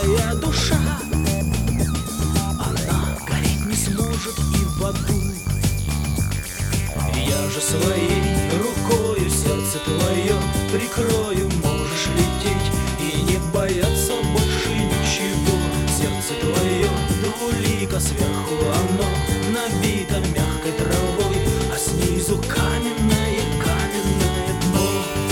твоя душа, она гореть не сможет и в аду. Я же своей рукою сердце твое прикрою, можешь лететь и не бояться больше ничего. Сердце твое двулико, сверху оно набито мягкой травой, а снизу каменное, каменное дно.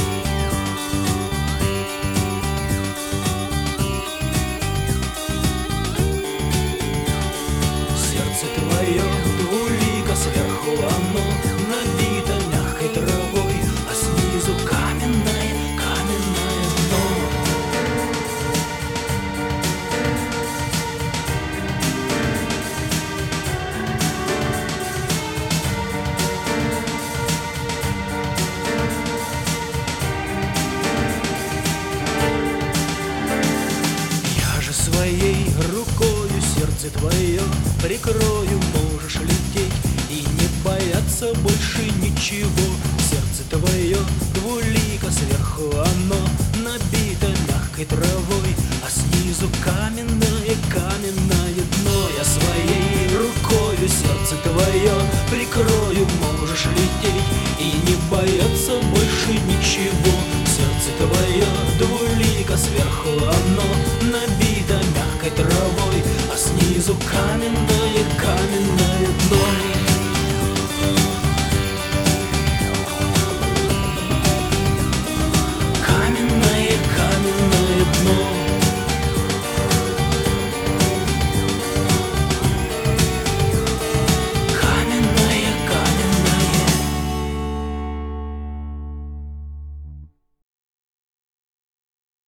Сердце твое двулико, сверху оно набито мягкой травой, а снизу каменное, каменное дно. Я же своей рукою сердце твое прикрою, можешь лететь и не бояться больше ничего. Сердце твое двулико, сверху оно набито мягкой травой, а снизу каменное, каменное дно. Я своей рукою сердце твое прикрою, можешь лететь и не бояться больше ничего. Сердце твое двулико, сверху оно набито мягкой травой, а снизу каменное, каменное дно.